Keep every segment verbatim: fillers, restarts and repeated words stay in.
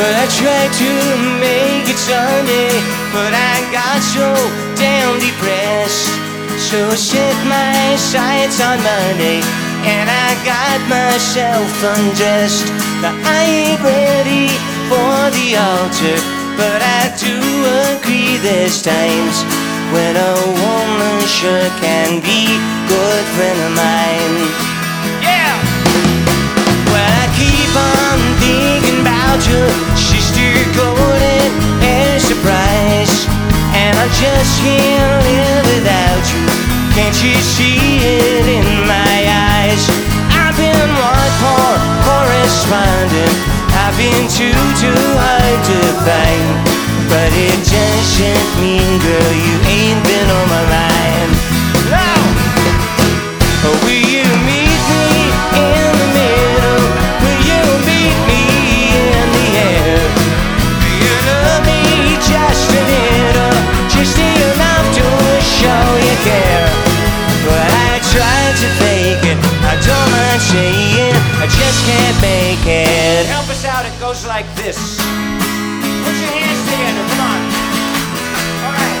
Well, I tried to make it Sunday, but I got so damn depressed. So I set my sights on Monday, and I got myself undressed. Now I ain't ready for the altar, but I do agree there's times when a woman sure can be a good friend of mine. Yeah! Well, I keep on thinking about you, sister golden and surprise, and I just can't live without you. Can't you see it in my eyes? I've been one poor correspondent, I've been too, too hard to find, but it doesn't mean, girl, you ain't been on my mind. No! Oh, will you meet me in the middle? Will you meet me in the air? Will you love me just a little, just enough to show you care? But I tried to fake it, I don't mind saying, I just can't make it. Help us out, it goes like this. Put your hands together, come on. All right.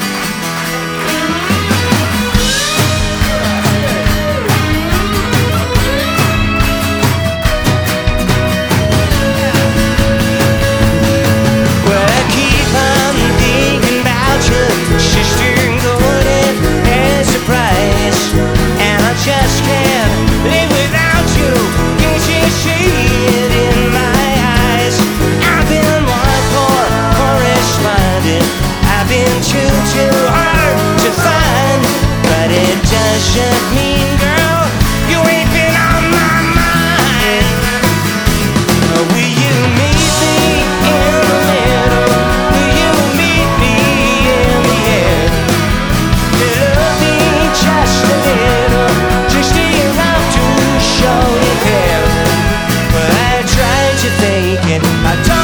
Well, I keep on thinking about you, sister golden and surprise, and I just can't live without you. Can't you see it in my eyes? I've been one poor correspondent, I've been too, too hard to find, but it doesn't mean, girl, you ain't been on my mind. Will you meet me in the middle? Will you meet me in the air? Love me just a little, just enough to show you care. But I tried to fake it, I don't